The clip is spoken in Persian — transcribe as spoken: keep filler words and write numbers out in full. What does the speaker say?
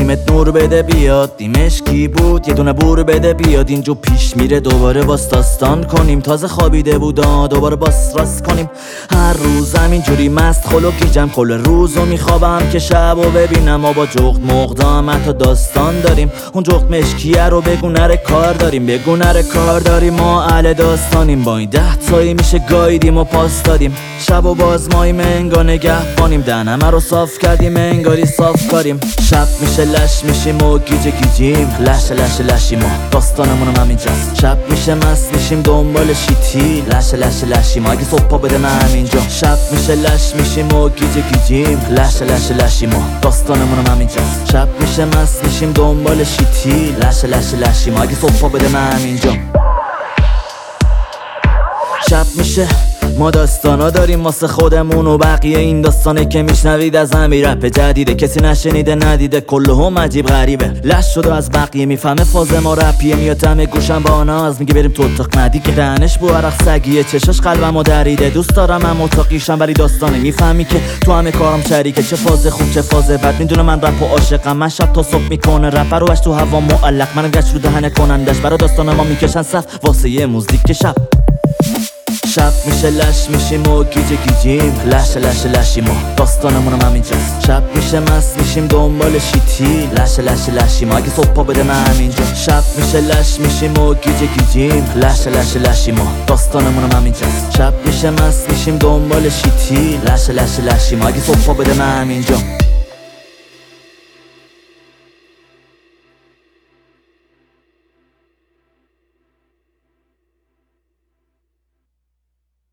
چشیمت نور بده بیاد، دیمشکی بود یه دونه بور بده بیاد. اینجا پیش میره دوباره باز داستان کنیم، تازه خوابیده بودا دوباره باز راست کنیم. هر روزم اینجوری مست خلوکی جم کل روزو میخوابم که شبو ببینم. ما با جغد مقدام حتی داستان داریم، اون جغد مشکیه رو بگو نره کار داریم، بگو نره کار داریم. ما اهل داستانیم، با این ده تایی میشه گایدیم و پاس دادیم. شب و باز ماییم انگار نگهبانیم، دهنمه رو صاف کردیم انگاری صاف کاریم. شب میشه لش میشیم و گیجه گیجیم، لش لش لشیم و داستانمونم همینجاست. شب میشه مست میشیم دنبال شیتی، لش لش لشیم اگه صبح پا بده من همینجا. شب میشه لش میشیم و گیجه گیجیم، لش لش لشیم و داستانمونم همینجاست. شب میشه مست میشیم دنبال شیتی، لش لش لشیم اگه صبح پا بده من همینجا. شب میشه ما داستانا داریم واسه خودمون و بقیه. این داستانه که میشنوید از همین رپ جدیده، کسی نشنیده ندیده کلهم عجیب غریبه. لش شده از بقیه میفهمه فاز ما رپیه، میاد تم گوشم با ناز میگه بریم تو اتاق ندیگه. دهنش بو عرق سگیه، چشاش قلبمو دریده. دوست دارم هم اتاقیشم ولی داستانه میفهمی که تو همه کارم شریکه. چه فاز خوب چه فاز بد، میدونه من رپ و عاشقم. من شب تا صبح میکنه رپ روش تو هوا معلق، منم گچ رو دهن کنندش. برا داستان ما میکشن صف واسه یه موزیک شب. شب میشه لش میشیم و گیجه گیجیم، لش لش لشیم و داستانمونم همینجاست. شب میشه مست میشیم دنبال شیتی، لش لش لشیم اگه صبح پا بده من همینجا. شب میشه لش میشیم و گیجه گیجیم، لش لش لشیم و داستانمونم همینجاست. شب میشه مست میشیم دنبال شیتی، لش لش لشیم اگه صبح پا بده من همینجا.